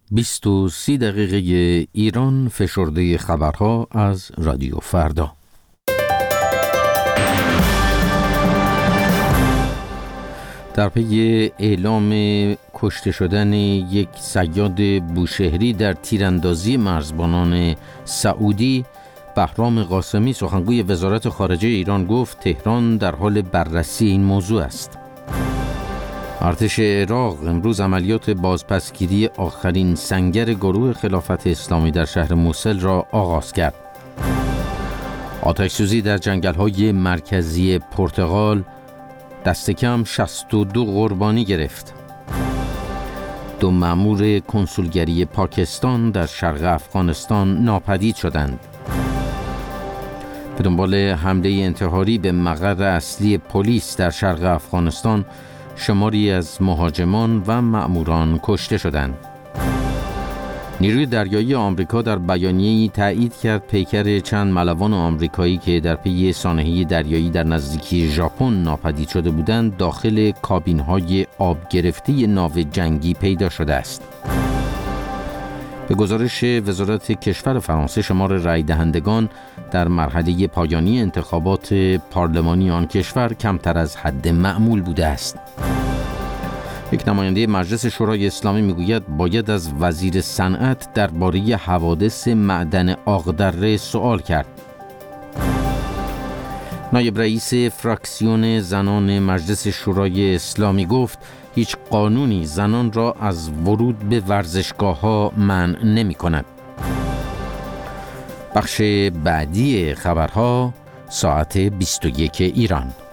23 دقیقه ایران فشرده خبرها از رادیو فردا. در پی اعلام کشته شدن یک صیاد بوشهری در تیراندازی مرزبانان سعودی، بهرام قاسمی سخنگوی وزارت خارجه ایران گفت تهران در حال بررسی این موضوع است. ارتش عراق امروز عملیات بازپسگیری آخرین سنگر گروه خلافت اسلامی در شهر موصل را آغاز کرد. آتش‌سوزی در جنگل‌های مرکزی پرتغال دست کم 62 قربانی گرفت. 2 مأمور کنسولگری پاکستان در شرق افغانستان ناپدید شدند. به دنبال حمله انتحاری به مقر اصلی پلیس در شرق افغانستان، شماری از مهاجمان و مأموران کشته شدند. نیروی دریایی آمریکا در بیانیه‌ای تایید کرد پیکر چند ملوان آمریکایی که در پی سانحه دریایی در نزدیکی ژاپن ناپدید شده بودند داخل کابین‌های آب گرفته ناو جنگی پیدا شده است. به گزارش وزارت کشور فرانسه، شمار رای دهندگان در مرحله پایانی انتخابات پارلمانی آن کشور کمتر از حد معمول بوده است. یک نماینده مجلس شورای اسلامی میگوید باید از وزیر صنعت درباره حوادث معدن آقدره سوال کرد. نایب رئیس فراکسیون زنان مجلس شورای اسلامی گفت هیچ قانونی زنان را از ورود به ورزشگاه‌ها منع نمی‌کند. بخش بعدی خبرها ساعت 21 ایران.